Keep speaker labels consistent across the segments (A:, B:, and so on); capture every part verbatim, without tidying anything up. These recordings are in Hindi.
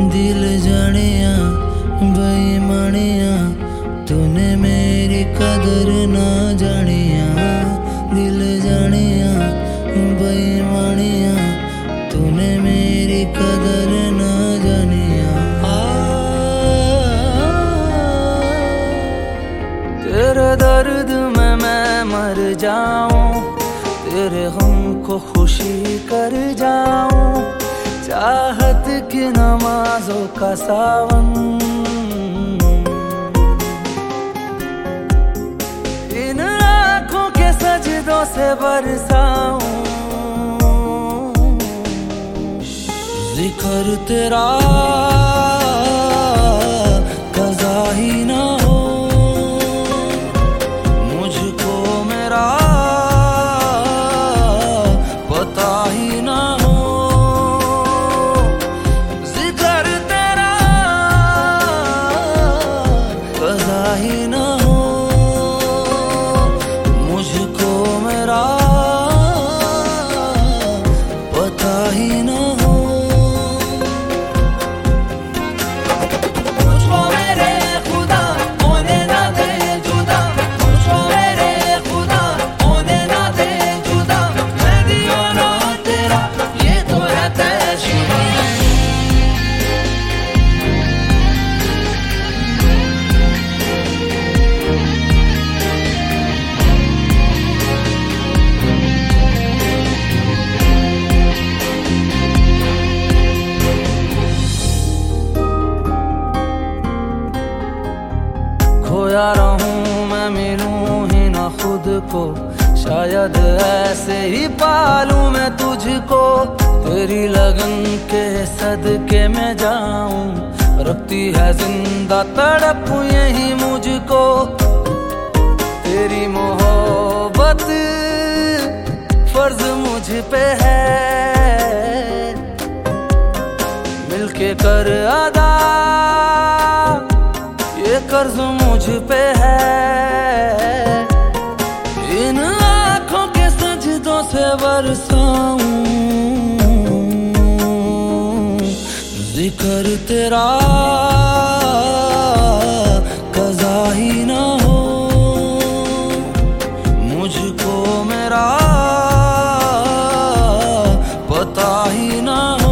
A: दिल जानिया बेईमानिया, तूने मेरी कदर ना जानिया। दिल जानिया बेईमानिया, तूने मेरी कदर ना जानिया। तेरे दर्द में मैं मर जाऊं, तेरे गम को खुशी कर जाऊं। चाहत की नमाजों का सावन, इन आँखों के सजदों से बरसाऊं। जिक्र तेरा कज़ा ही ना हो, मुझको मेरा पता ही ना हो। जिक्र तेरा कज़ा ही ना हो, मुझको मेरा पता ही ना हो। खोया रहूं मैं, मिलूं ही ना खुद को, शायद ऐसे ही पालूं मैं तुझको। तेरी लगन के सदके में जाऊं, रखती है जिंदा तड़प यही मुझको। तेरी मोहब्बत फर्ज मुझ पे है, मिलके कर अदा ये कर्ज मुझ पे है। इन आँखों के सजदों से बरसाऊं, जिक्र तेरा कज़ा ही ना हो, मुझको मेरा पता ही ना हो।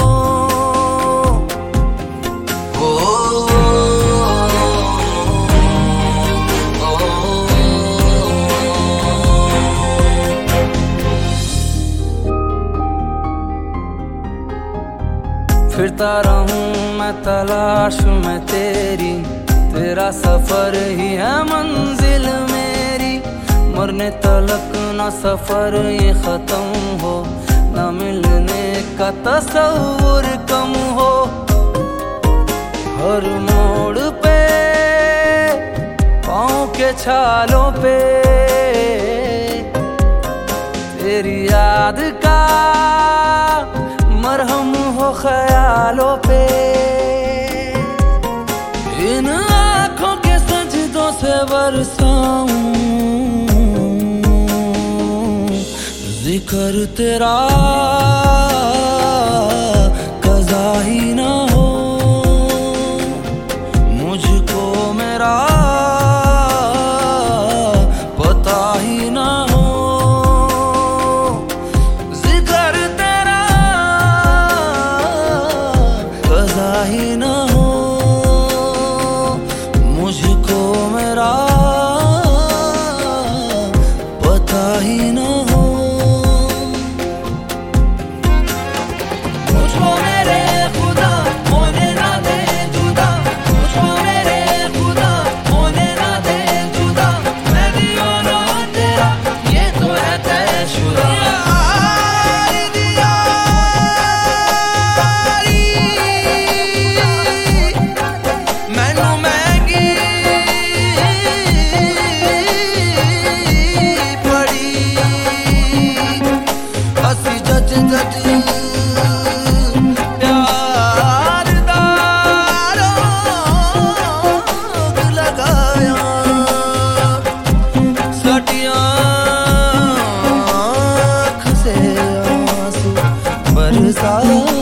A: फिरता रहूं मैं तलाश में तेरी, तेरा सफर ही है मंजिल मेरी। मरने तलक न सफर ये खत्म हो, न मिलने का तस्वुर कम हो। हर मोड़ पे पाँव के छालों पे तेरी याद का मरहम हो ख्यालों पे। इन आँखों के सजदों से बरसाऊं, जिक्र तेरा कज़ा ही ना हो, मुझको मेरा पता ही ना हो। ही ना हो, मुझको मेरा पता ही ना हो। मुझको मेरे खुदा होने ना दे जुदा, मुझको मेरे खुदा होने ना दे जुदा। मैं दीवाना तेरा ये तो है तयशुदा। प्यार दा रोग लगाया, सटियां आँख से आंसू बरसा।